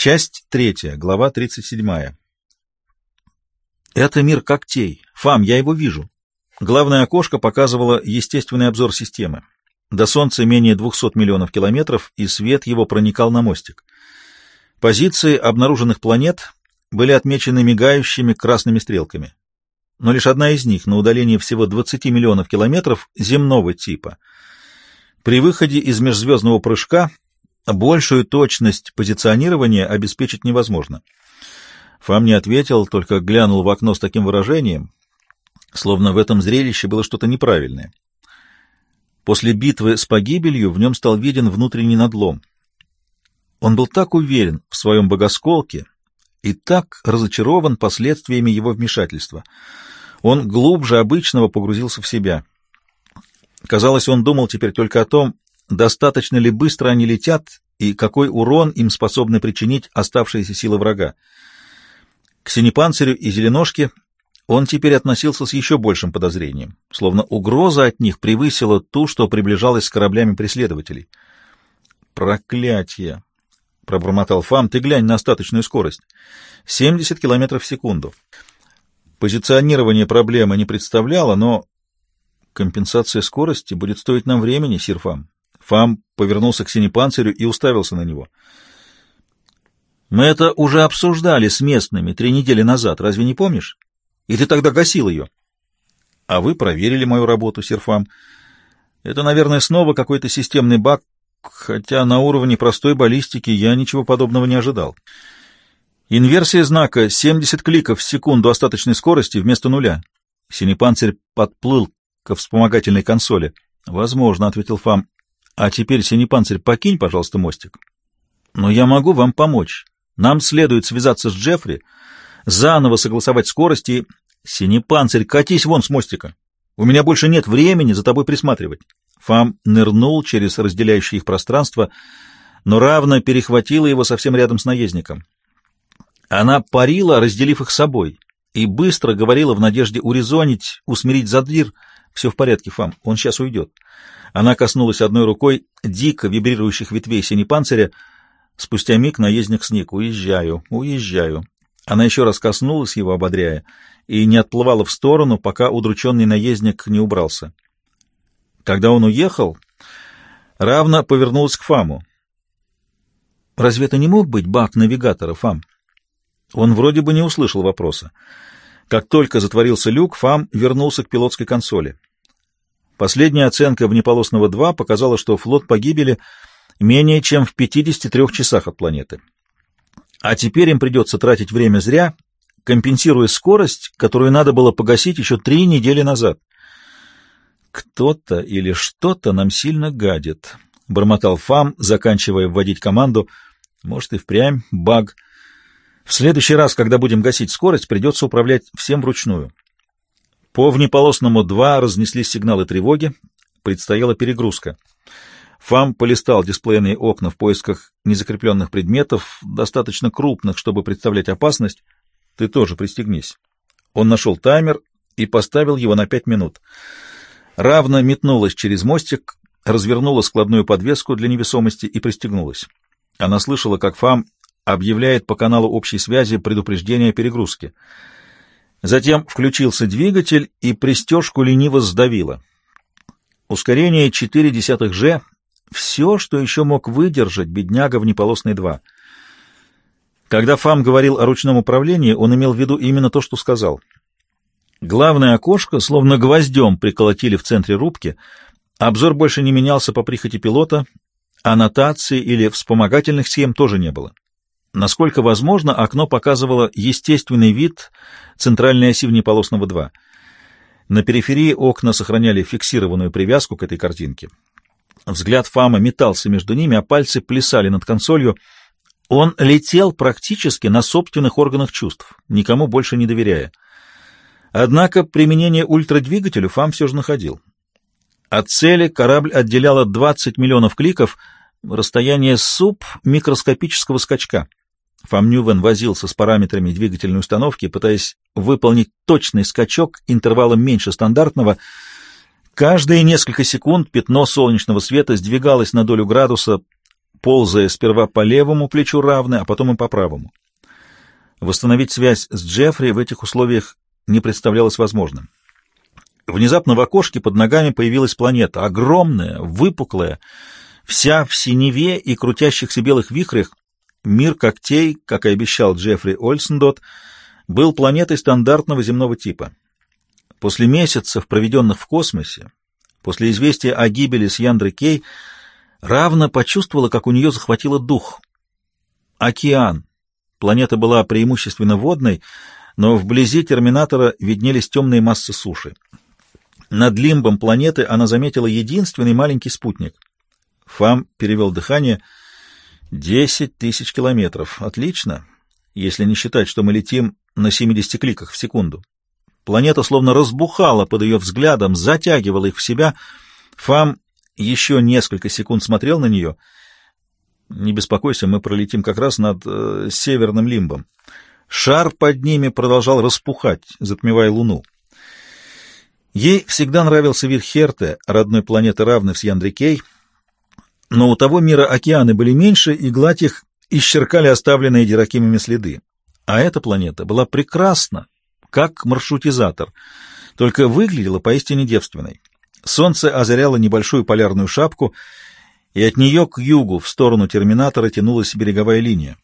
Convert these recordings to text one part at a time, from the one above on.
Часть 3, глава 37. Это мир когтей. Фам, я его вижу. Главное окошко показывало естественный обзор системы. До Солнца менее 200 миллионов километров, и свет его проникал на мостик. Позиции обнаруженных планет были отмечены мигающими красными стрелками. Но лишь одна из них, на удалении всего 20 миллионов километров, земного типа. При выходе из межзвездного прыжка большую точность позиционирования обеспечить невозможно. Фам не ответил, только глянул в окно с таким выражением, словно в этом зрелище было что-то неправильное. После битвы с погибелью в нем стал виден внутренний надлом. Он был так уверен в своем богосколке и так разочарован последствиями его вмешательства. Он глубже обычного погрузился в себя. Казалось, он думал теперь только о том, достаточно ли быстро они летят и какой урон им способны причинить оставшиеся силы врага. К Синепанцирю и Зеленошке он теперь относился с еще большим подозрением, словно угроза от них превысила ту, что приближалась с кораблями преследователей. «Проклятие!» — пробормотал Фам. «Ты глянь на остаточную скорость. 70 километров в секунду». Позиционирование проблемы не представляло, но компенсация скорости будет стоить нам времени, сир Фам. Фам повернулся к Синепанцирю и уставился на него. «Мы это уже обсуждали с местными 3 недели назад, разве не помнишь? И ты тогда гасил ее». «А вы проверили мою работу, сир Фам. Это, наверное, снова какой-то системный баг, хотя на уровне простой баллистики я ничего подобного не ожидал. Инверсия знака 70 кликов в секунду остаточной скорости вместо нуля». Синепанцирь подплыл ко вспомогательной консоли. «Возможно», — ответил Фам. «А теперь, Синепанцирь, покинь, пожалуйста, мостик». «Но я могу вам помочь. Нам следует связаться с Джеффри, заново согласовать скорости. Синепанцирь, катись вон с мостика. У меня больше нет времени за тобой присматривать». Фам нырнул через разделяющее их пространство, но Равна перехватила его совсем рядом с наездником. Она парила, разделив их с собой, и быстро говорила в надежде урезонить, усмирить Задир. «Все в порядке, Фам, он сейчас уйдет». Она коснулась одной рукой дико вибрирующих ветвей Синепанциря. Спустя миг наездник сник. «Уезжаю, уезжаю». Она еще раз коснулась его, ободряя, и не отплывала в сторону, пока удрученный наездник не убрался. Когда он уехал, Равна повернулась к Фаму. «Разве это не мог быть баг навигатора, Фам?» Он вроде бы не услышал вопроса. Как только затворился люк, Фам вернулся к пилотской консоли. Последняя оценка внеполосного 2 показала, что флот погибели менее чем в 53 часах от планеты. А теперь им придется тратить время зря, компенсируя скорость, которую надо было погасить еще 3 недели назад. «Кто-то или что-то нам сильно гадит», — бормотал Фам, заканчивая вводить команду. «Может, и впрямь баг. В следующий раз, когда будем гасить скорость, придется управлять всем вручную». По внеполосному 2 разнеслись сигналы тревоги, предстояла перегрузка. Фам полистал дисплейные окна в поисках незакрепленных предметов, достаточно крупных, чтобы представлять опасность. «Ты тоже пристегнись». Он нашел таймер и поставил его на 5 минут. Равна метнулась через мостик, развернула складную подвеску для невесомости и пристегнулась. Она слышала, как Фам объявляет по каналу общей связи предупреждение о перегрузке. Затем включился двигатель, и пристежку лениво сдавило. Ускорение 0,4 G — все, что еще мог выдержать бедняга внеполосный 2. Когда Фам говорил о ручном управлении, он имел в виду именно то, что сказал. Главное окошко словно гвоздем приколотили в центре рубки, обзор больше не менялся по прихоти пилота, аннотации или вспомогательных схем тоже не было. Насколько возможно, окно показывало естественный вид центральной оси внеполосного 2. На периферии окна сохраняли фиксированную привязку к этой картинке. Взгляд Фама метался между ними, а пальцы плясали над консолью. Он летел практически на собственных органах чувств, никому больше не доверяя. Однако применение ультрадвигателю Фам все же находил. От цели корабль отделяло 20 миллионов кликов, расстояние субмикроскопического скачка. Фам Нювен возился с параметрами двигательной установки, пытаясь выполнить точный скачок интервалом меньше стандартного. Каждые несколько секунд пятно солнечного света сдвигалось на долю градуса, ползая сперва по левому плечу Равны, а потом и по правому. Восстановить связь с Джеффри в этих условиях не представлялось возможным. Внезапно в окошке под ногами появилась планета, огромная, выпуклая, вся в синеве и крутящихся белых вихрях. Мир когтей, как и обещал Джеффри Ольсендот, был планетой стандартного земного типа. После месяцев, проведенных в космосе, после известия о гибели Сьяндры Кей, Равна почувствовала, как у нее захватило дух. Океан. Планета была преимущественно водной, но вблизи терминатора виднелись темные массы суши. Над лимбом планеты она заметила единственный маленький спутник. Фам перевел дыхание. 10 тысяч километров. Отлично, если не считать, что мы летим на 70 кликах в секунду. Планета словно разбухала под ее взглядом, затягивала их в себя. Фам еще несколько секунд смотрел на нее. «Не беспокойся, мы пролетим как раз над северным лимбом». Шар под ними продолжал распухать, затмевая Луну. Ей всегда нравился вид Херте, родной планеты Равны в Сьяндре-Кей, но у того мира океаны были меньше, и гладь их исчеркали оставленные Диракимами следы. А эта планета была прекрасна, как маршрутизатор, только выглядела поистине девственной. Солнце озаряло небольшую полярную шапку, и от нее к югу, в сторону терминатора, тянулась береговая линия.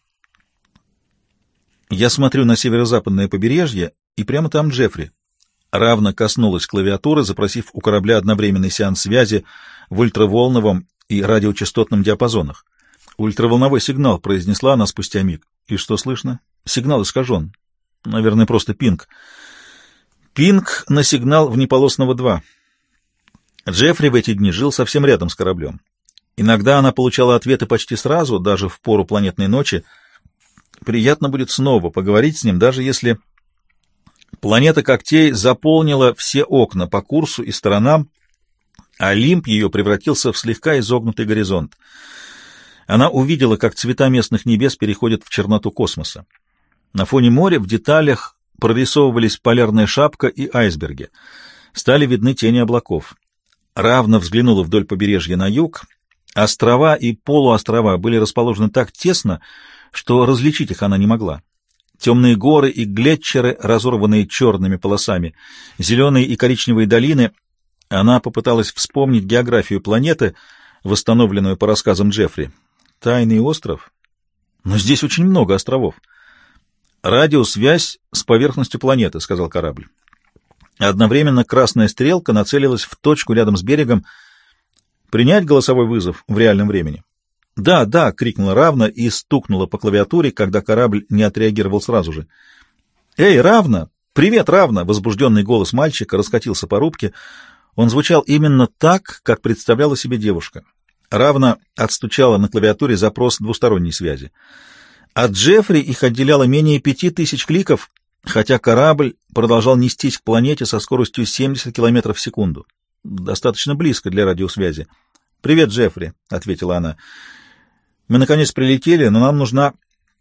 Я смотрю на северо-западное побережье, и прямо там Джеффри. Равна коснулась клавиатуры, запросив у корабля одновременный сеанс связи в ультраволновом и радиочастотном диапазонах. «Ультраволновой сигнал», — произнесла она спустя миг. «И что слышно?» «Сигнал искажен. Наверное, просто пинг». Пинг на сигнал внеполосного 2. Джеффри в эти дни жил совсем рядом с кораблем. Иногда она получала ответы почти сразу, даже в пору планетной ночи. Приятно будет снова поговорить с ним, даже если планета когтей заполнила все окна по курсу и сторонам, а лимб ее превратился в слегка изогнутый горизонт. Она увидела, как цвета местных небес переходят в черноту космоса. На фоне моря в деталях прорисовывались полярная шапка и айсберги. Стали видны тени облаков. Равна взглянула вдоль побережья на юг. Острова и полуострова были расположены так тесно, что различить их она не могла. Темные горы и глетчеры, разорванные черными полосами, зеленые и коричневые долины. Она попыталась вспомнить географию планеты, восстановленную по рассказам Джеффри. Тайный остров? Но здесь очень много островов. «Радиосвязь с поверхностью планеты», — сказал корабль. Одновременно красная стрелка нацелилась в точку рядом с берегом. «Принять голосовой вызов в реальном времени?» «Да, да!» — крикнула Равна и стукнула по клавиатуре, когда корабль не отреагировал сразу же. «Эй, Равна! Привет, Равна!» — возбужденный голос мальчика раскатился по рубке. Он звучал именно так, как представляла себе девушка. Равна отстучала на клавиатуре запрос двусторонней связи. От Джеффри их отделяло менее 5000 кликов, хотя корабль продолжал нестись к планете со скоростью 70 км в секунду. Достаточно близко для радиосвязи. «Привет, Джеффри», — ответила она. «Мы, наконец, прилетели, но нам нужна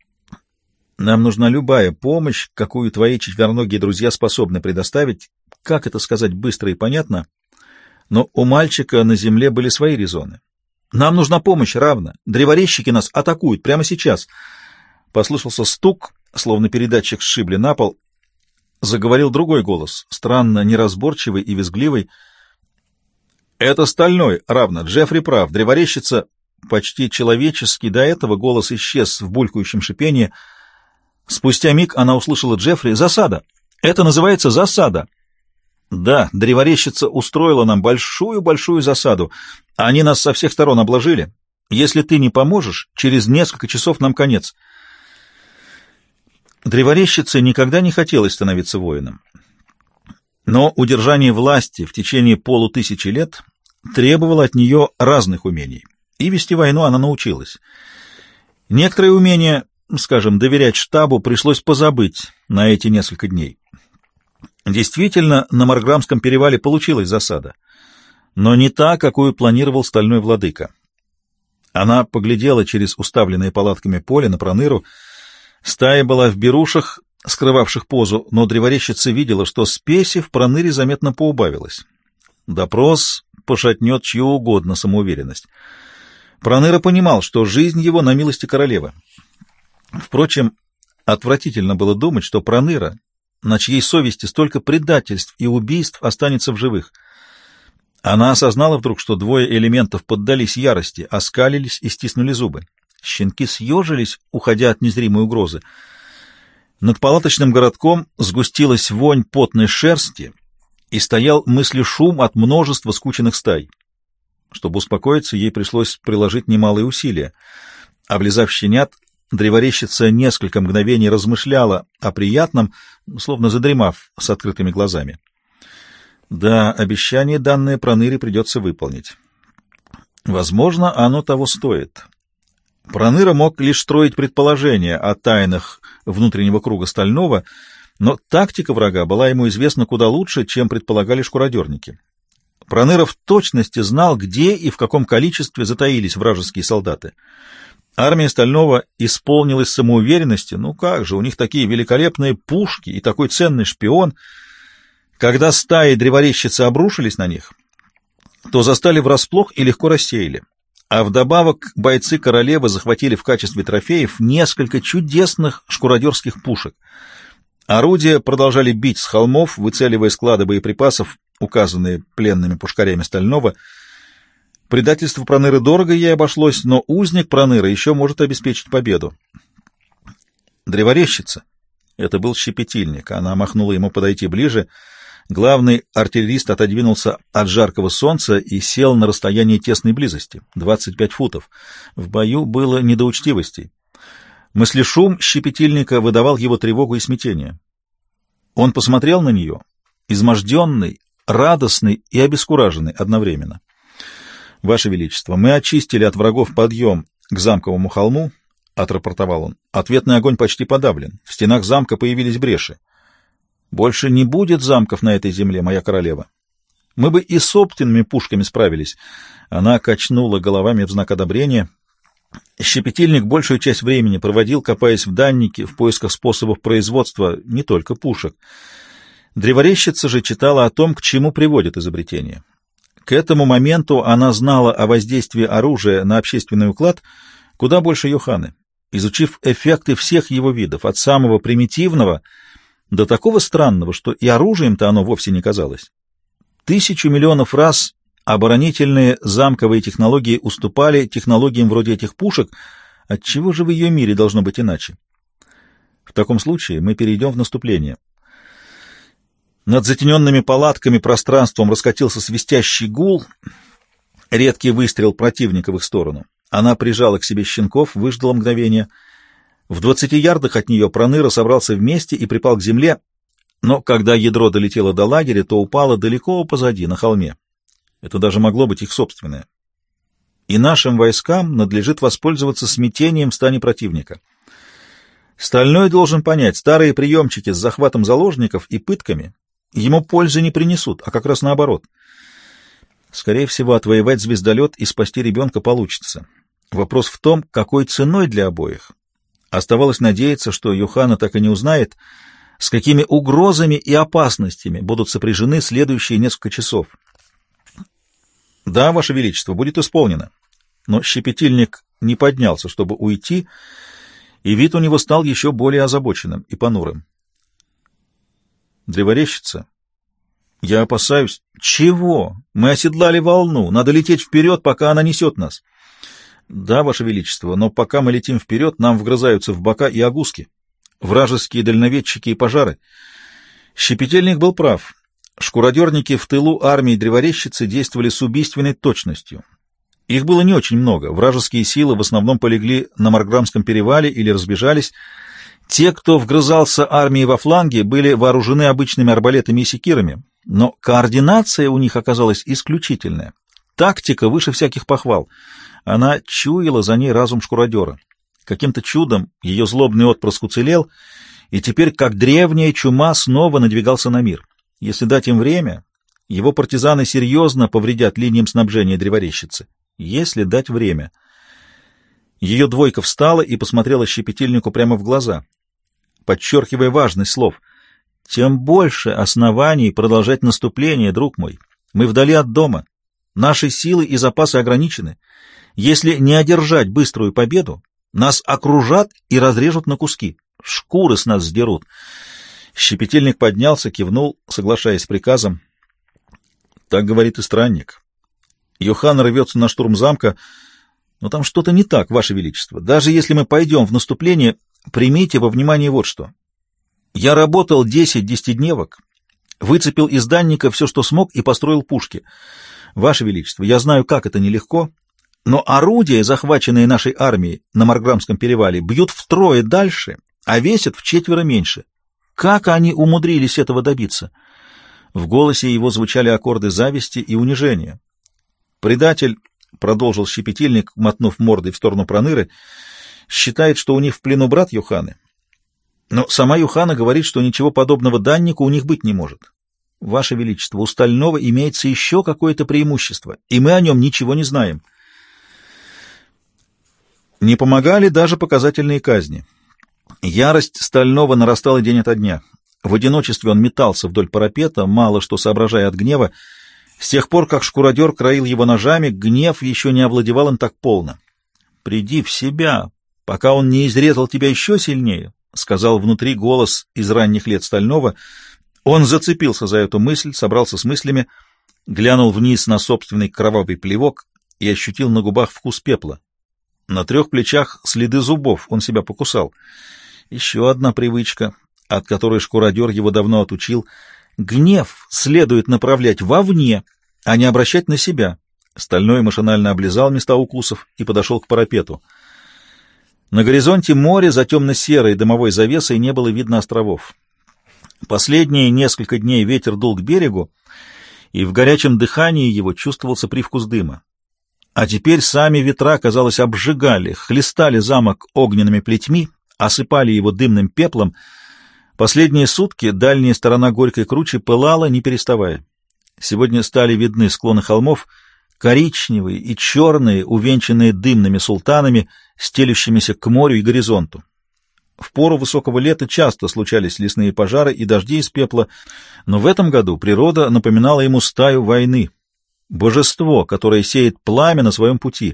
любая помощь, какую твои четвероногие друзья способны предоставить. Как это сказать быстро и понятно? Но у мальчика на земле были свои резоны. Нам нужна помощь, Равна. Древорезчики нас атакуют прямо сейчас». Послышался стук, словно передатчик сшибли на пол. Заговорил другой голос, странно неразборчивый и визгливый. «Это Стальной, Равна. Джеффри прав. Древорезчица...» Почти человеческий до этого голос исчез в булькающем шипении. Спустя миг она услышала Джеффри. «Засада! Это называется засада!» «Да, древорезчица устроила нам большую-большую засаду. Они нас со всех сторон обложили. Если ты не поможешь, через несколько часов нам конец». Древорезчице никогда не хотелось становиться воином. Но удержание власти в течение 500 лет требовало от нее разных умений. И вести войну она научилась. Некоторые умения, скажем, доверять штабу, пришлось позабыть на эти несколько дней. Действительно, на Марграмском перевале получилась засада, но не та, какую планировал Стальной Владыка. Она поглядела через уставленное палатками поле на Проныру. Стая была в берушах, скрывавших позу, но древорезчица видела, что спеси в Проныре заметно поубавилось. Допрос пошатнет чью угодно самоуверенность. Проныра понимал, что жизнь его на милости королевы. Впрочем, отвратительно было думать, что Проныра, на чьей совести столько предательств и убийств, останется в живых. Она осознала вдруг, что двое элементов поддались ярости, оскалились и стиснули зубы. Щенки съежились, уходя от незримой угрозы. Над палаточным городком сгустилась вонь потной шерсти, и стоял мыслешум от множества скученных стай. Чтобы успокоиться, ей пришлось приложить немалые усилия. Облизав щенят, древорезчица несколько мгновений размышляла о приятном, словно задремав с открытыми глазами. Да, обещание, данное Проныре, придется выполнить. Возможно, оно того стоит. Проныра мог лишь строить предположения о тайнах внутреннего круга Стального, но тактика врага была ему известна куда лучше, чем предполагали шкуродерники. Проныра в точности знал, где и в каком количестве затаились вражеские солдаты. Армия Стального исполнилась самоуверенности. Ну как же, у них такие великолепные пушки и такой ценный шпион. Когда стаи древорезчицы обрушились на них, то застали врасплох и легко рассеяли. А вдобавок бойцы королевы захватили в качестве трофеев несколько чудесных шкуродерских пушек. Орудия продолжали бить с холмов, выцеливая склады боеприпасов, указанные пленными пушкарями Стального. Предательство Проныры дорого ей обошлось, но узник Проныры еще может обеспечить победу. Древорезчица — это был щепетильник. Она махнула ему подойти ближе. Главный артиллерист отодвинулся от жаркого солнца и сел на расстоянии тесной близости — 25 футов. В бою было не до учтивостей. Мыслешум щепетильника выдавал его тревогу и смятение. Он посмотрел на нее, изможденный, радостный и обескураженный одновременно. — Ваше Величество, мы очистили от врагов подъем к замковому холму, — отрапортовал он. — Ответный огонь почти подавлен. В стенах замка появились бреши. Больше не будет замков на этой земле, моя королева. Мы бы и собственными пушками справились. Она качнула головами в знак одобрения. Щепетильник большую часть времени проводил, копаясь в даннике, в поисках способов производства не только пушек. Древорезчица же читала о том, к чему приводит изобретение. К этому моменту она знала о воздействии оружия на общественный уклад куда больше Йоханны, изучив эффекты всех его видов, от самого примитивного до такого странного, что и оружием-то оно вовсе не казалось. 1000 миллионов раз оборонительные замковые технологии уступали технологиям вроде этих пушек. Отчего же в ее мире должно быть иначе? В таком случае мы перейдем в наступление. Над затененными палатками пространством раскатился свистящий гул, редкий выстрел противника в их сторону. Она прижала к себе щенков, выждала мгновение. В 20 ярдах от нее Проныра собрался вместе и припал к земле, но когда ядро долетело до лагеря, то упало далеко позади, на холме. Это даже могло быть их собственное. И нашим войскам надлежит воспользоваться смятением в стане противника. Стальной должен понять, старые приемчики с захватом заложников и пытками ему пользы не принесут, а как раз наоборот. Скорее всего, отвоевать звездолет и спасти ребенка получится. Вопрос в том, какой ценой для обоих. Оставалось надеяться, что Йоханна так и не узнает, с какими угрозами и опасностями будут сопряжены следующие несколько часов. «Да, Ваше Величество, будет исполнено». Но щепетильник не поднялся, чтобы уйти, и вид у него стал еще более озабоченным и понурым. «Древорезчица, я опасаюсь». «Чего? Мы оседлали волну. Надо лететь вперед, пока она несет нас». «Да, Ваше Величество, но пока мы летим вперед, нам вгрызаются в бока и огузки, вражеские дальноведчики и пожары». Щепетильник был прав. Шкуродерники в тылу армии древорезчицы действовали с убийственной точностью. Их было не очень много. Вражеские силы в основном полегли на Марграмском перевале или разбежались. Те, кто вгрызался армии во фланге, были вооружены обычными арбалетами и секирами, но координация у них оказалась исключительная. Тактика выше всяких похвал. Она чуяла за ней разум шкуродера. Каким-то чудом ее злобный отпрыск уцелел, и теперь, как древняя чума, снова надвигался на мир. Если дать им время, его партизаны серьезно повредят линиям снабжения древорезчицы. Если дать время. Ее двойка встала и посмотрела щепетильнику прямо в глаза, подчеркивая важность слов. «Тем больше оснований продолжать наступление, друг мой. Мы вдали от дома. Наши силы и запасы ограничены. Если не одержать быструю победу, нас окружат и разрежут на куски. Шкуры с нас сдерут. Щепетильник поднялся, кивнул, соглашаясь с приказом. Так говорит и странник. Йохан рвется на штурм замка, но там что-то не так, Ваше Величество. Даже если мы пойдем в наступление, примите во внимание вот что. Я работал 10 десятидневок, выцепил из данника все, что смог, и построил пушки. Ваше Величество, я знаю, как это нелегко, но орудия, захваченные нашей армией на Марграмском перевале, бьют втрое дальше, а весят вчетверо меньше. Как они умудрились этого добиться? В голосе его звучали аккорды зависти и унижения. Предатель, — продолжил Щепетильник, мотнув мордой в сторону Проныры, — считает, что у них в плену брат Юханы. Но сама Юхана говорит, что ничего подобного даннику у них быть не может. Ваше Величество, у Стального имеется еще какое-то преимущество, и мы о нем ничего не знаем. Не помогали даже показательные казни. Ярость Стального нарастала день ото дня. В одиночестве он метался вдоль парапета, мало что соображая от гнева. С тех пор, как шкуродер краил его ножами, гнев еще не овладевал им так полно. «Приди в себя, пока он не изрезал тебя еще сильнее», — сказал внутри голос из ранних лет Стального. Он зацепился за эту мысль, собрался с мыслями, глянул вниз на собственный кровавый плевок и ощутил на губах вкус пепла. На 3 плечах следы зубов, он себя покусал. Еще одна привычка, от которой шкуродер его давно отучил. Гнев следует направлять вовне, а не обращать на себя. Стальной машинально облизал места укусов и подошел к парапету. На горизонте море за темно-серой дымовой завесой не было видно островов. Последние несколько дней ветер дул к берегу, и в горячем дыхании его чувствовался привкус дыма. А теперь сами ветра, казалось, обжигали, хлестали замок огненными плетьми, осыпали его дымным пеплом. Последние сутки дальняя сторона Горькой кручи пылала, не переставая. Сегодня стали видны склоны холмов, коричневые и черные, увенчанные дымными султанами, стелющимися к морю и горизонту. В пору высокого лета часто случались лесные пожары и дожди из пепла, но в этом году природа напоминала ему стаю войны, божество, которое сеет пламя на своем пути.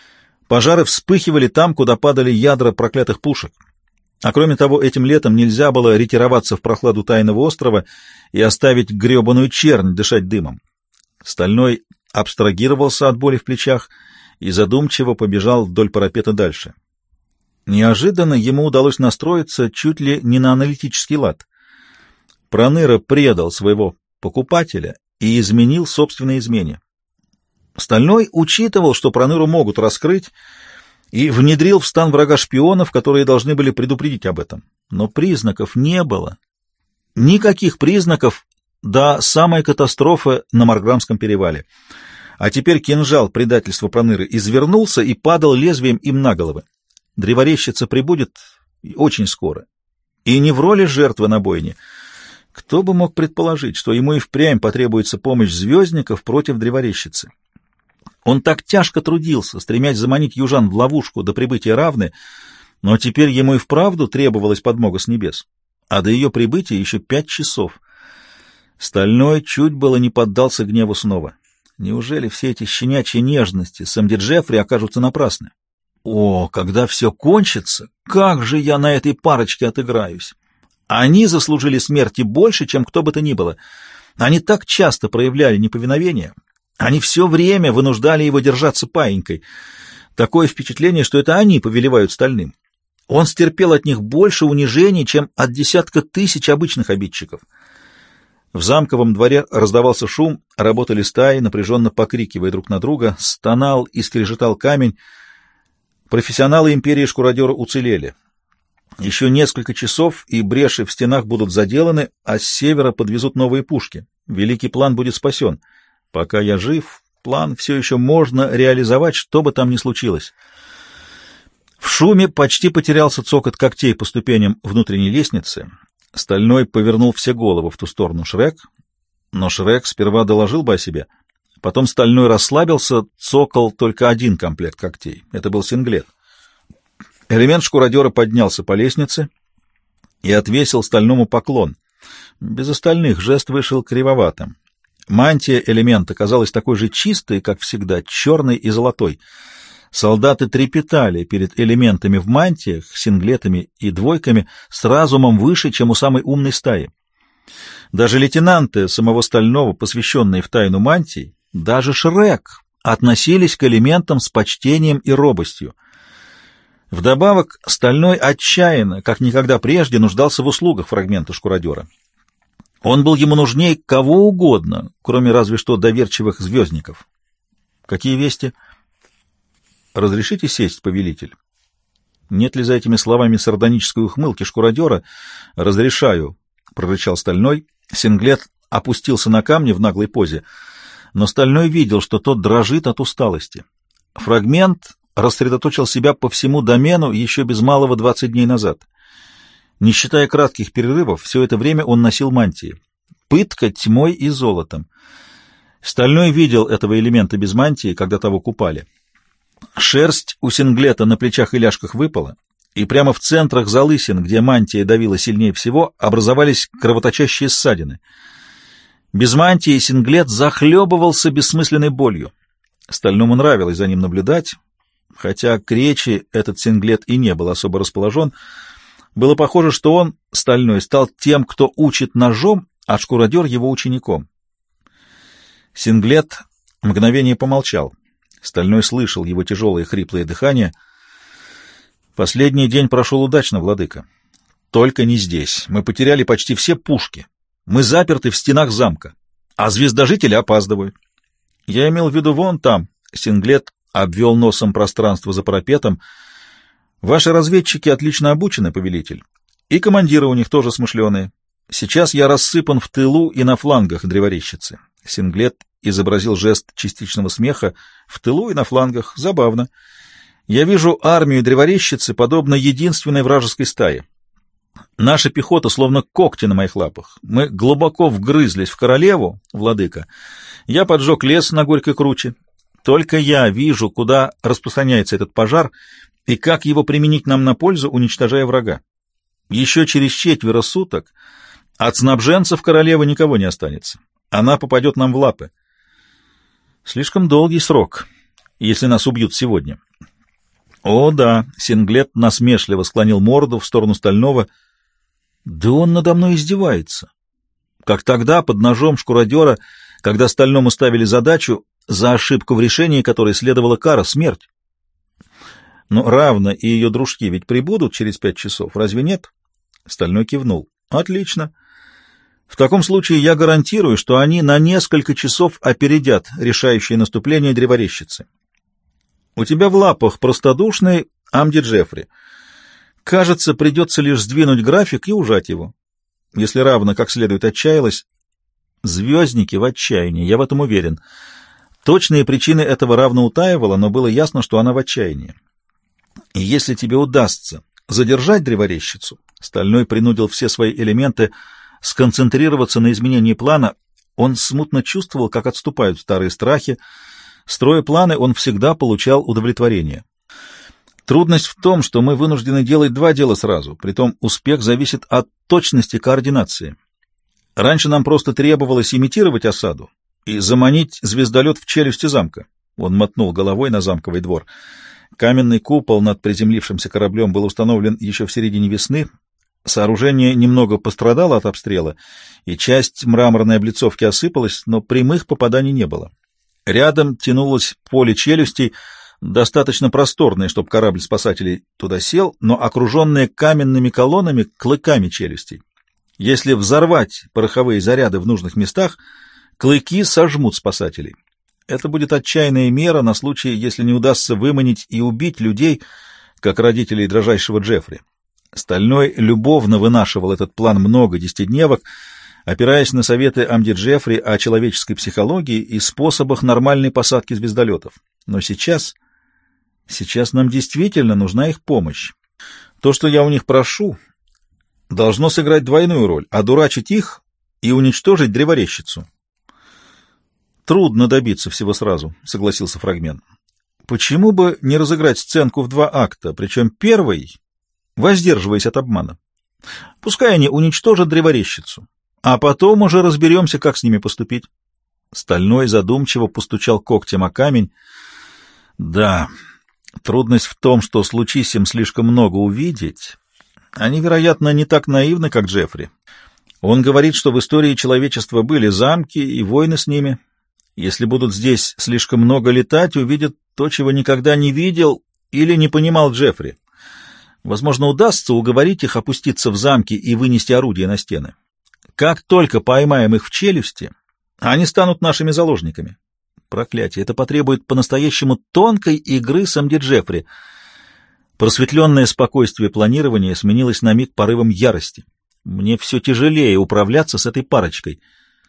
Пожары вспыхивали там, куда падали ядра проклятых пушек. А кроме того, этим летом нельзя было ретироваться в прохладу тайного острова и оставить гребаную чернь дышать дымом. Стальной абстрагировался от боли в плечах и задумчиво побежал вдоль парапета дальше. Неожиданно ему удалось настроиться чуть ли не на аналитический лад. Проныра предал своего покупателя и изменил собственное измене. Стальной учитывал, что Проныру могут раскрыть, и внедрил в стан врага шпионов, которые должны были предупредить об этом. Но признаков не было. Никаких признаков до самой катастрофы на Марграмском перевале. А теперь кинжал предательства Проныры извернулся и падал лезвием им на головы. Древорезчица прибудет очень скоро. И не в роли жертвы на бойне. Кто бы мог предположить, что ему и впрямь потребуется помощь звездников против древорезчицы? Он так тяжко трудился, стремясь заманить южан в ловушку до прибытия Равны, но теперь ему и вправду требовалась подмога с небес. А до ее прибытия еще 5 часов. Стальной чуть было не поддался гневу снова. Неужели все эти щенячьи нежности Сэмди Джеффри окажутся напрасны? О, когда все кончится, как же я на этой парочке отыграюсь! Они заслужили смерти больше, чем кто бы то ни было. Они так часто проявляли неповиновение. Они все время вынуждали его держаться паинькой. Такое впечатление, что это они повелевают Стальным. Он стерпел от них больше унижений, чем от десятка тысяч обычных обидчиков. В замковом дворе раздавался шум, работали стаи, напряженно покрикивая друг на друга, стонал и скрежетал камень. Профессионалы империи шкуродера уцелели. Еще несколько часов, и бреши в стенах будут заделаны, а с севера подвезут новые пушки. Великий план будет спасен. Пока я жив, план все еще можно реализовать, что бы там ни случилось. В шуме почти потерялся цокот когтей по ступеням внутренней лестницы. Стальной повернул все головы в ту сторону Шрек, но Шрек сперва доложил бы о себе. Потом Стальной расслабился, цокал только один комплект когтей. Это был синглет. Элемент шкуродера поднялся по лестнице и отвесил Стальному поклон. Без остальных жест вышел кривоватым. Мантия элемента казалась такой же чистой, как всегда, черной и золотой. Солдаты трепетали перед элементами в мантиях, синглетами и двойками с разумом выше, чем у самой умной стаи. Даже лейтенанты самого Стального, посвященные в тайну мантий, даже Шрек, относились к элементам с почтением и робостью. Вдобавок, Стальной отчаянно, как никогда прежде, нуждался в услугах фрагмента шкуродера. Он был ему нужнее кого угодно, кроме разве что доверчивых звездников. Какие вести? «Разрешите сесть, повелитель?» Нет ли за этими словами сардонической ухмылки шкуродера? «Разрешаю», — прорычал Стальной. Синглет опустился на камни в наглой позе, но Стальной видел, что тот дрожит от усталости. Фрагмент рассредоточил себя по всему домену еще без малого 20 дней назад. Не считая кратких перерывов, все это время он носил мантии. Пытка тьмой и золотом. Стальной видел этого элемента без мантии, когда того купали. Шерсть у Синглета на плечах и ляжках выпала, и прямо в центрах залысин, где мантия давила сильнее всего, образовались кровоточащие ссадины. Без мантии Синглет захлебывался бессмысленной болью. Стальному нравилось за ним наблюдать, хотя к речи этот Синглет и не был особо расположен. Было похоже, что он, Стальной, стал тем, кто учит ножом, а шкуродер его учеником. Синглет мгновение помолчал. Стальной слышал его тяжелое хриплое дыхание. «Последний день прошел удачно, владыка. Только не здесь. Мы потеряли почти все пушки. Мы заперты в стенах замка, а звездожители опаздывают. Я имел в виду вон там». Синглет обвел носом пространство за парапетом. «Ваши разведчики отлично обучены, повелитель, и командиры у них тоже смышленые. Сейчас я рассыпан в тылу и на флангах древорезчицы». Синглет изобразил жест частичного смеха. «В тылу и на флангах. Забавно. Я вижу армию древорезчицы, подобно единственной вражеской стае. Наша пехота словно когти на моих лапах. Мы глубоко вгрызлись в королеву, владыка. Я поджег лес на Горькой круче. Только я вижу, куда распространяется этот пожар и как его применить нам на пользу, уничтожая врага. Еще через 4 суток от снабженцев королевы никого не останется. Она попадет нам в лапы. Слишком долгий срок, если нас убьют сегодня». «О, да», — Синглет насмешливо склонил морду в сторону Стального. «Да он надо мной издевается. Как тогда, под ножом шкуродера, когда Стальному ставили задачу, за ошибку в решении которой следовала кара — смерть. Но Равна и ее дружки ведь прибудут через 5 часов, разве нет?» Стальной кивнул. «Отлично. В таком случае я гарантирую, что они на несколько часов опередят решающее наступление древорезчицы. У тебя в лапах простодушный Амди Джеффри. Кажется, придется лишь сдвинуть график и ужать его. Если Равна как следует отчаялась, звездники в отчаянии, я в этом уверен. Точные причины этого Равна утаивала, но было ясно, что она в отчаянии. И если тебе удастся задержать древорезчицу, Стальной принудил все свои элементы сконцентрироваться на изменении плана. Он смутно чувствовал, как отступают старые страхи. Строя планы, он всегда получал удовлетворение. Трудность в том, что мы вынуждены делать 2 дела сразу, притом успех зависит от точности координации. Раньше нам просто требовалось имитировать осаду и заманить звездолет в челюсти замка. Он мотнул головой на замковый двор. Каменный купол над приземлившимся кораблем был установлен еще в середине весны. Сооружение немного пострадало от обстрела, и часть мраморной облицовки осыпалась, но прямых попаданий не было. Рядом тянулось поле челюстей, достаточно просторное, чтобы корабль спасателей туда сел, но окруженное каменными колоннами, клыками челюстей. Если взорвать пороховые заряды в нужных местах, клыки сожмут спасателей. Это будет отчаянная мера на случай, если не удастся выманить и убить людей, как родителей дрожайшего Джеффри. Стальной любовно вынашивал этот план много десятидневок, опираясь на советы Амди Джеффри о человеческой психологии и способах нормальной посадки звездолетов. Но сейчас нам действительно нужна их помощь. То, что я у них прошу, должно сыграть двойную роль — одурачить их и уничтожить древорезчицу. Трудно добиться всего сразу, — согласился Фрагмент. Почему бы не разыграть сценку в 2 акта, причем первый, воздерживаясь от обмана? Пускай они уничтожат древорезчицу, а потом уже разберемся, как с ними поступить. Стальной задумчиво постучал когтем о камень. Да, Трудность в том, что, случись им слишком много увидеть, они, вероятно, не так наивны, как Джеффри. Он говорит, что в истории человечества были замки и войны с ними. Если будут здесь слишком много летать, увидят то, чего никогда не видел или не понимал Джеффри. Возможно, удастся уговорить их опуститься в замки и вынести орудия на стены. Как только поймаем их в челюсти, они станут нашими заложниками. Проклятие, это потребует по-настоящему тонкой игры с М.Д. Джеффри. Просветленное спокойствие планирования сменилось на миг порывом ярости. Мне все тяжелее управляться с этой парочкой.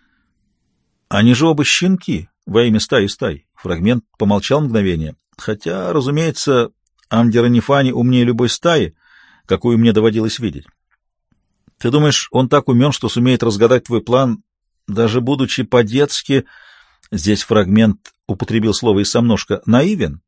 Они же оба щенки во имя стаи. Фрагмент помолчал мгновение. Хотя, разумеется, Амдиранифани умнее любой стаи, какую мне доводилось видеть. Ты думаешь, он так умен, что сумеет разгадать твой план, даже будучи по-детски, здесь Фрагмент употребил слово из сомножка, наивен?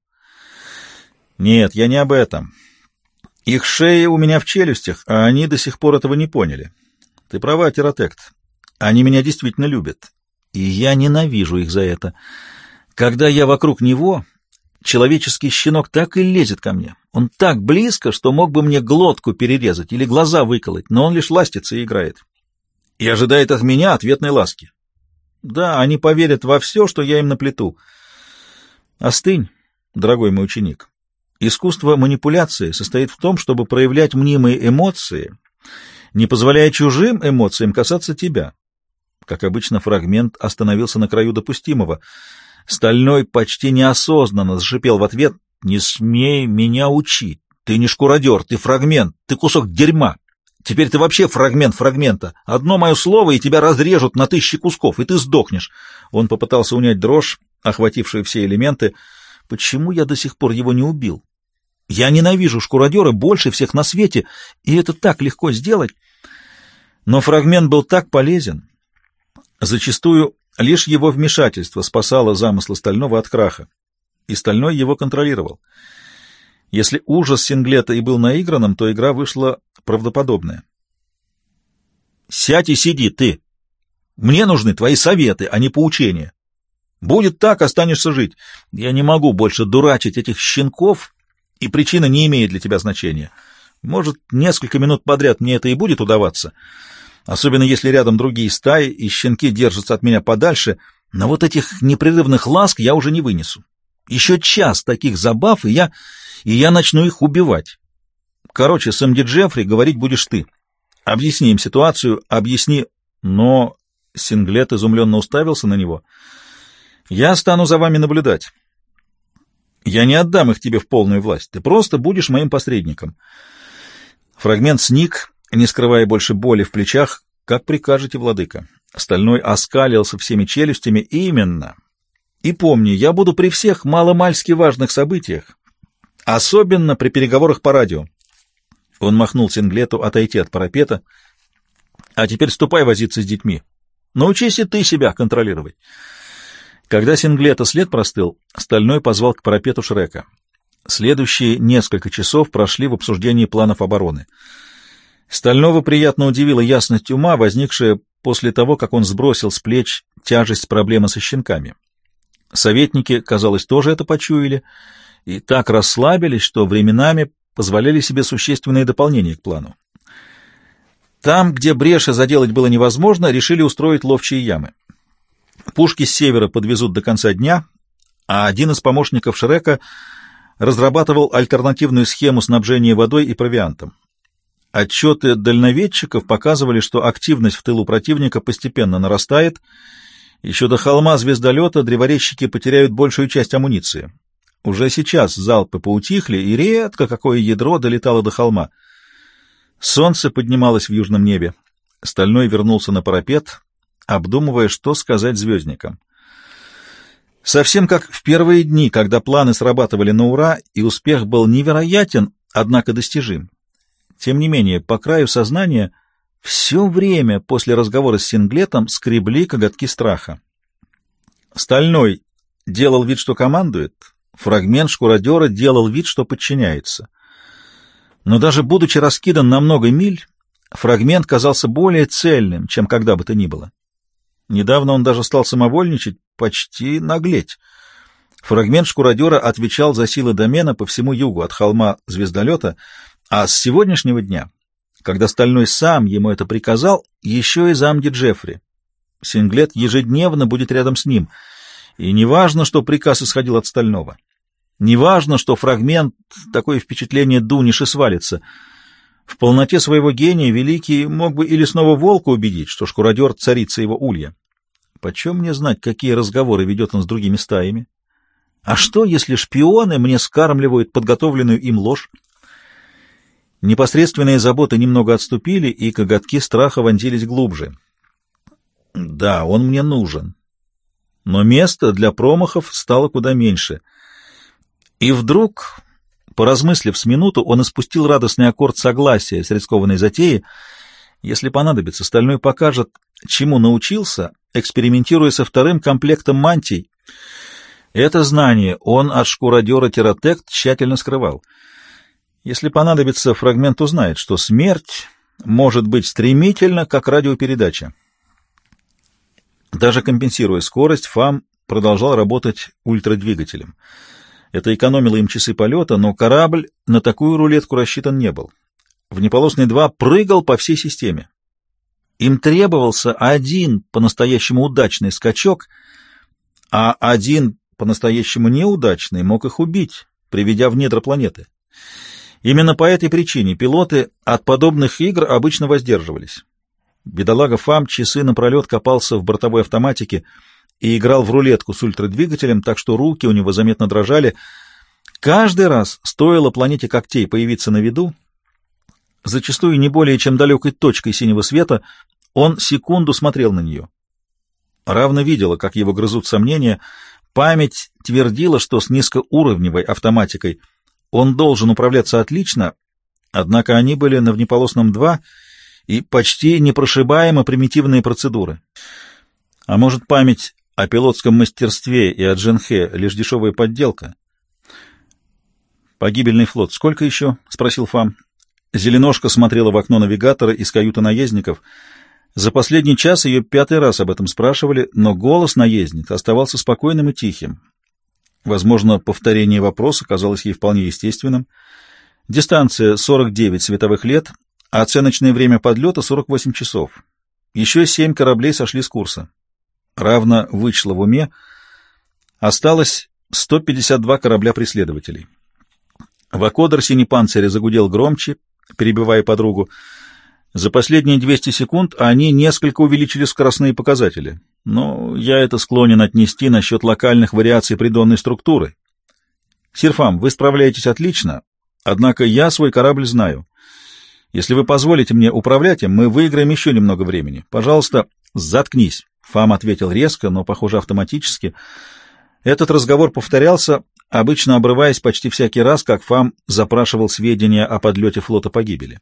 Нет, я не об этом. Их шеи у меня в челюстях, а они до сих пор этого не поняли. Ты права, Терратект. Они меня действительно любят. И я ненавижу их за это. Когда я вокруг него, человеческий щенок так и лезет ко мне. Он так близко, что мог бы мне глотку перерезать или глаза выколоть, но он лишь ластится и играет. И ожидает от меня ответной ласки. Да, они поверят во все, что я им наплету. Остынь, дорогой мой ученик. Искусство манипуляции состоит в том, чтобы проявлять мнимые эмоции, не позволяя чужим эмоциям касаться тебя. Как обычно, Фрагмент остановился на краю допустимого. Стальной почти неосознанно зашипел в ответ: «Не смей меня учить! Ты не шкуродер, ты Фрагмент, ты кусок дерьма! Теперь ты вообще фрагмент фрагмента! Одно мое слово, и тебя разрежут на 1000 кусков, и ты сдохнешь!» Он попытался унять дрожь, охватившую все элементы. «Почему я до сих пор его не убил? Я ненавижу шкуродера больше всех на свете, и это так легко сделать!» Но Фрагмент был так полезен. Зачастую лишь его вмешательство спасало замыслы Стального от краха, и Стальной его контролировал. Если ужас Синглета и был наигранным, то игра вышла правдоподобная. «Сядь и сиди, ты! Мне нужны твои советы, а не поучения. Будет так, останешься жить. Я не могу больше дурачить этих щенков, и причина не имеет для тебя значения. Может, несколько минут подряд мне это и будет удаваться, особенно если рядом другие стаи, и щенки держатся от меня подальше, но вот этих непрерывных ласк я уже не вынесу. Еще час таких забав, и я начну их убивать. Короче, с М.Д. Джеффри говорить будешь ты. Объясни им ситуацию, объясни...» Но Синглет изумленно уставился на него. «Я стану за вами наблюдать. Я не отдам их тебе в полную власть. Ты просто будешь моим посредником». Фрагмент сник, не скрывая больше боли в плечах. «Как прикажете, владыка». Стальной оскалился всеми челюстями. «Именно. И помни, я буду при всех маломальски важных событиях, особенно при переговорах по радио». Он махнул Синглету отойти от парапета. «А теперь ступай возиться с детьми. Научись и ты себя контролировать». Когда Синглета след простыл, Стальной позвал к парапету Шрека. Следующие несколько часов прошли в обсуждении планов обороны. Стального приятно удивила ясность ума, возникшая после того, как он сбросил с плеч тяжесть проблемы со щенками. Советники, казалось, тоже это почуяли и так расслабились, что временами позволяли себе существенные дополнения к плану. Там, где бреши заделать было невозможно, решили устроить ловчие ямы. Пушки с севера подвезут до конца дня, а один из помощников Шрека разрабатывал альтернативную схему снабжения водой и провиантом. Отчеты дальноведчиков показывали, что активность в тылу противника постепенно нарастает. Еще до холма звездолета древорезчики потеряют большую часть амуниции. Уже сейчас залпы поутихли, и редко какое ядро долетало до холма. Солнце поднималось в южном небе. Стальной вернулся на парапет, обдумывая, что сказать звездникам. Совсем как в первые дни, когда планы срабатывали на ура, и успех был невероятен, однако достижим. Тем не менее, по краю сознания все время после разговора с Синглетом скребли коготки страха. Стальной делал вид, что командует, Фрагмент шкуродера делал вид, что подчиняется. Но даже будучи раскидан на много миль, Фрагмент казался более цельным, чем когда бы то ни было. Недавно он даже стал самовольничать, почти наглеть. Фрагмент шкуродера отвечал за силы домена по всему югу от холма Звездолета, а с сегодняшнего дня, когда Стальной сам ему это приказал, еще и замди Джеффри. Синглет ежедневно будет рядом с ним, и неважно, что приказ исходил от Стального. Неважно, что фрагмент, такое впечатление, дунешь и свалится. В полноте своего гения Великий мог бы и лесного волка убедить, что шкуродер — царица его улья. Почем мне знать, какие разговоры ведет он с другими стаями? А что, если шпионы мне скармливают подготовленную им ложь? Непосредственные заботы немного отступили, и коготки страха вонзились глубже. Да, он мне нужен. Но места для промахов стало куда меньше. И вдруг, поразмыслив с минуту, он испустил радостный аккорд согласия с рискованной затеей. Если понадобится, Стальной покажет, чему научился, экспериментируя со вторым комплектом мантий. Это знание он от шкуродера Терратект тщательно скрывал. Если понадобится, фрагмент узнает, что смерть может быть стремительна, как радиопередача. Даже компенсируя скорость, ФАМ продолжал работать ультрадвигателем. Это экономило им часы полета, но корабль на такую рулетку рассчитан не был. Внеполосный 2 прыгал по всей системе. Им требовался один по-настоящему удачный скачок, а один по-настоящему неудачный мог их убить, приведя в недра планеты. Именно по этой причине пилоты от подобных игр обычно воздерживались. Бедолага ФАМ часы напролет копался в бортовой автоматике и играл в рулетку с ультрадвигателем, так что руки у него заметно дрожали. Каждый раз, стоило планете когтей появиться на виду, зачастую не более чем далекой точкой синего света, он секунду смотрел на нее. Равно видела, как его грызут сомнения. Память твердила, что с низкоуровневой автоматикой он должен управляться отлично, однако они были на внеполосном 2 и почти непрошибаемо примитивные процедуры. А может, память о пилотском мастерстве и о Дженхе лишь дешевая подделка? «Погибельный флот. Сколько еще?» — спросил ФАМ. Зеленошка смотрела в окно навигатора из каюты наездников. За последний час ее 5-й раз об этом спрашивали, но голос наездниц оставался спокойным и тихим. Возможно, повторение вопроса казалось ей вполне естественным. Дистанция 49 световых лет, а оценочное время подлета 48 часов. Еще 7 кораблей сошли с курса. Равно вычло в уме. Осталось 152 корабля преследователей. Вакодер синепанциря загудел громче, перебивая подругу. За последние 200 секунд они несколько увеличили скоростные показатели. Но я это склонен отнести насчет локальных вариаций придонной структуры. Сирфам, вы справляетесь отлично, однако я свой корабль знаю. Если вы позволите мне управлять им, мы выиграем еще немного времени. Пожалуйста, заткнись. Фам ответил резко, но, похоже, автоматически. Этот разговор повторялся, обычно обрываясь почти всякий раз, как Фам запрашивал сведения о подлете флота погибели.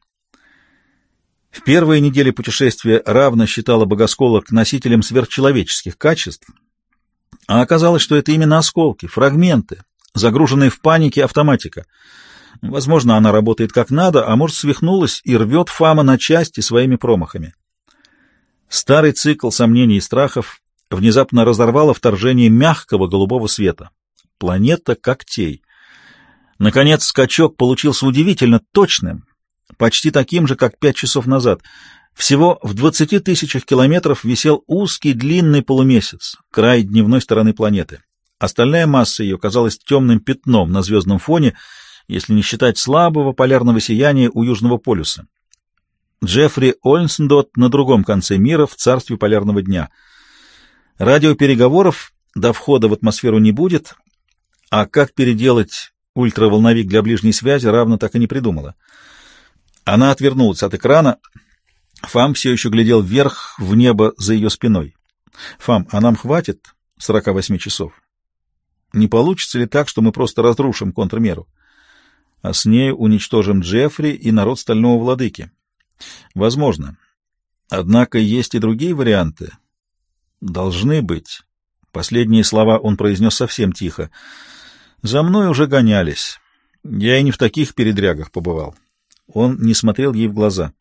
В первые недели путешествия Равна считала богосколок носителем сверхчеловеческих качеств, а оказалось, что это именно осколки, фрагменты, загруженные в панике автоматика. Возможно, она работает как надо, а может, свихнулась и рвет Фама на части своими промахами. Старый цикл сомнений и страхов внезапно разорвало вторжение мягкого голубого света. Планета когтей. Наконец, скачок получился удивительно точным, почти таким же, как 5 часов назад. Всего в 20 тысячах километров висел узкий длинный полумесяц, край дневной стороны планеты. Остальная масса ее казалась темным пятном на звездном фоне, если не считать слабого полярного сияния у Южного полюса. Джеффри Ольнсендот на другом конце мира, в царстве полярного дня. Радиопереговоров до входа в атмосферу не будет, а как переделать ультраволновик для ближней связи, Равна так и не придумала. Она отвернулась от экрана. Фам все еще глядел вверх, в небо за ее спиной. «Фам, а нам хватит 48 часов? Не получится ли так, что мы просто разрушим контрмеру? А с ней уничтожим Джеффри и народ Стального Владыки?» «Возможно. Однако есть и другие варианты. Должны быть». Последние слова он произнес совсем тихо. «За мной уже гонялись. Я и не в таких передрягах побывал». Он не смотрел ей в глаза.